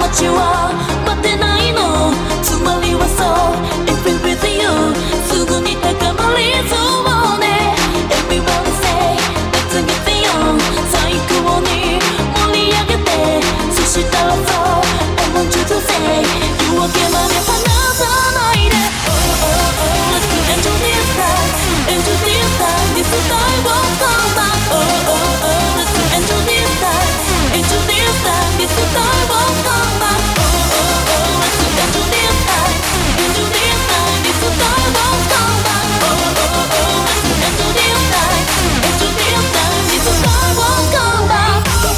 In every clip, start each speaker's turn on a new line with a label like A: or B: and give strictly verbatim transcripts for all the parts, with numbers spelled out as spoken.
A: 街は待てないの、つまりはそう If it with you すぐに高まりそうね。 Everybody say Let's get beyond 最高に盛り上げて、そしたらそう I want you to say 夜明けまで離さないで Oh oh oh Let's enjoy this time Enjoy this time This time won't come back Oh oh oh Let's enjoy this time Enjoy this time This time won't come back Oh oh oh Let's enjoy this time Enjoy this time This time won't come back Oh oh oh Let's enjoy this time Enjoy this time This time won't come back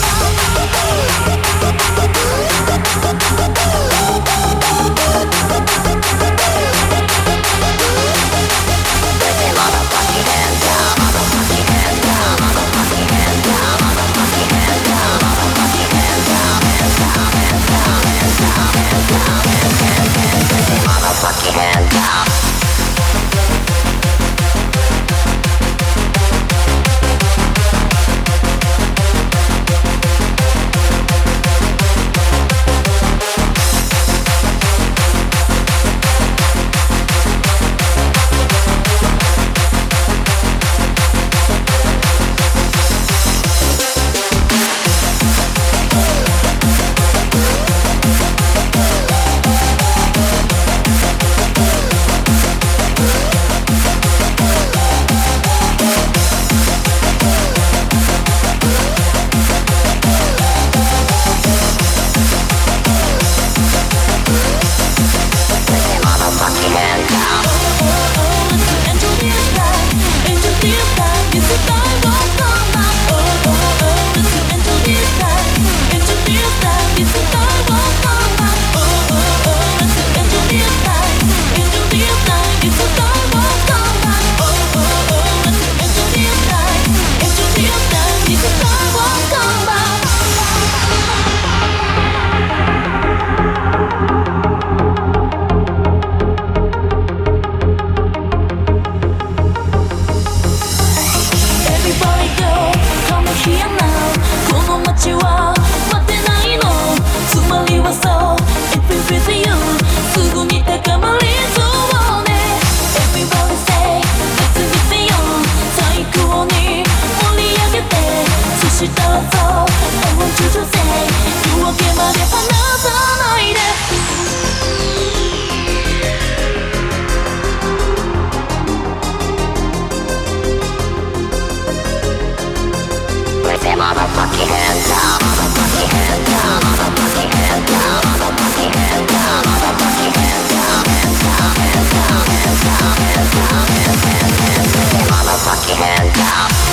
B: Motherfucking hands up, motherfucking hands up, motherfucking hands up, motherfucking hands up, motherfucking hands up, hands up, hands up, hands up, hands up, hands up, hands up, motherfucking hands up.